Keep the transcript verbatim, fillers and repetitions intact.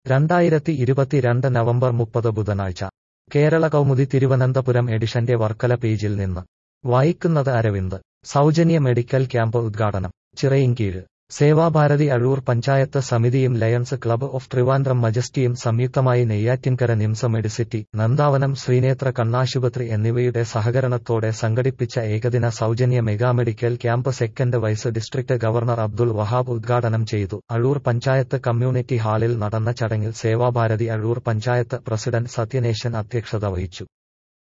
രണ്ടായിരത്തി ഇരുപത്തിരണ്ട് നവംബർ മുപ്പത് ബുധനാഴ്ച കേരള കൗമുദി തിരുവനന്തപുരം എഡിഷന്റെ വർക്കല പേജിൽ നിന്ന് വായിക്കുന്നത് അരവിന്ദ്. സൗജന്യ മെഡിക്കൽ ക്യാമ്പ് ഉദ്ഘാടനം ചിറയിൻകീഴ്. സേവാഭാരതി അഴൂർ പഞ്ചായത്ത് സമിതിയും ലയൺസ് ക്ലബ്ബ് ഓഫ് ട്രിവാൻഡ്രം മജസ്റ്റിയും സംയുക്തമായി നെയ്യാറ്റിൻകര നിംസ് മെഡിസിറ്റി, നന്ദാവനം ശ്രീനേത്ര കണ്ണാശുപത്രി എന്നിവയുടെ സഹകരണത്തോടെ സംഘടിപ്പിച്ച ഏകദിന സൗജന്യ mega medical camp second vice district governor Abdul Wahab ഉദ്ഘാടനം ചെയ്തു. അഴൂർ പഞ്ചായത്ത് കമ്മ്യൂണിറ്റി ഹാളിൽ നടന്ന ചടങ്ങിൽ സേവാഭാരതി അഴൂർ പഞ്ചായത്ത് പ്രസിഡന്റ് സത്യനേശൻ അധ്യക്ഷത വഹിച്ചു.